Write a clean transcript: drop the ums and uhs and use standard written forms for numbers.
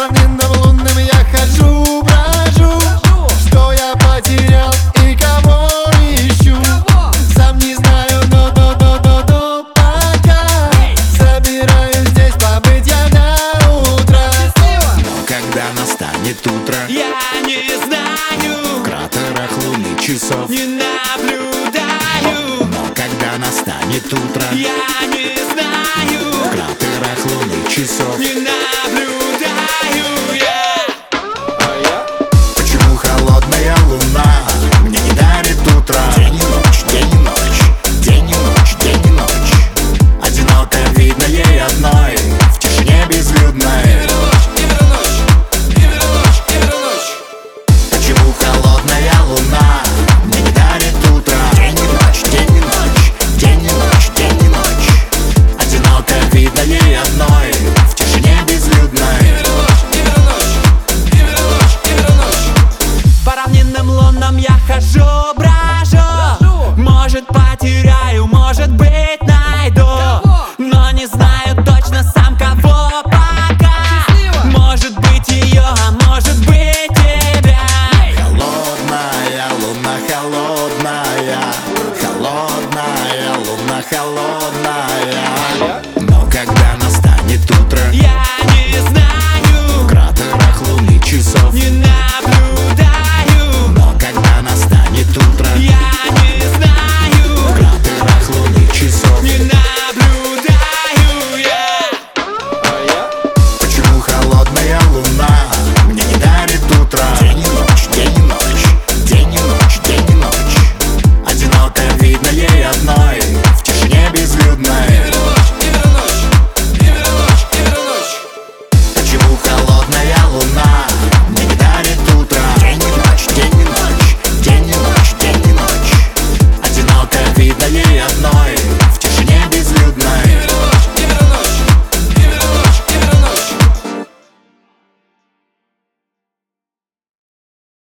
равнинам лунным я хожу, брожу. Что я потерял и кого ищу, сам не знаю, но пока собираюсь здесь побыть я до утра. Но когда настанет утро, Я не знаю, в кратерах луны часов. не наблюдаю. Но когда настанет утро, Я не знаю, в кратерах луны часов. не наблюдаю.